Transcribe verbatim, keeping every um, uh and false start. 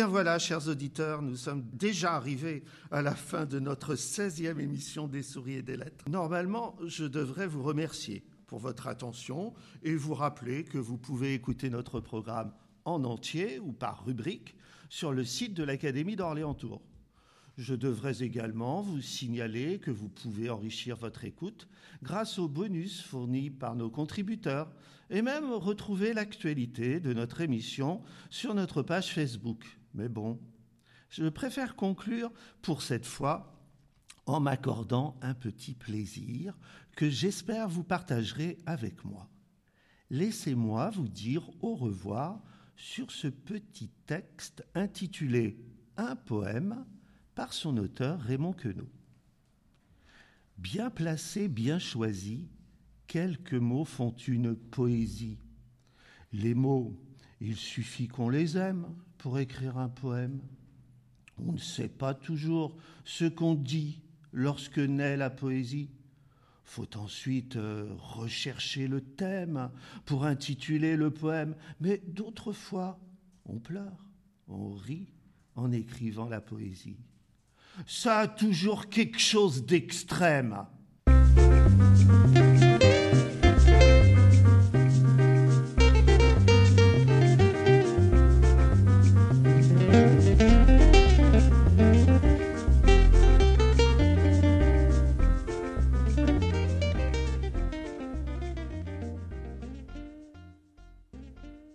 bien voilà, chers auditeurs, nous sommes déjà arrivés à la fin de notre seizième émission des Souris et des Lettres. Normalement, je devrais vous remercier pour votre attention et vous rappeler que vous pouvez écouter notre programme en entier ou par rubrique sur le site de l'Académie d'Orléans-Tours. Je devrais également vous signaler que vous pouvez enrichir votre écoute grâce aux bonus fournis par nos contributeurs et même retrouver l'actualité de notre émission sur notre page Facebook. Mais bon, je préfère conclure pour cette fois en m'accordant un petit plaisir que j'espère vous partagerez avec moi. Laissez-moi vous dire au revoir sur ce petit texte intitulé « Un poème » par son auteur Raymond Queneau. Bien placés, bien choisis, quelques mots font une poésie. Les mots, il suffit qu'on les aime pour écrire un poème. On ne sait pas toujours ce qu'on dit lorsque naît la poésie. Faut ensuite euh, rechercher le thème pour intituler le poème. Mais d'autres fois, on pleure, on rit en écrivant la poésie. Ça a toujours quelque chose d'extrême.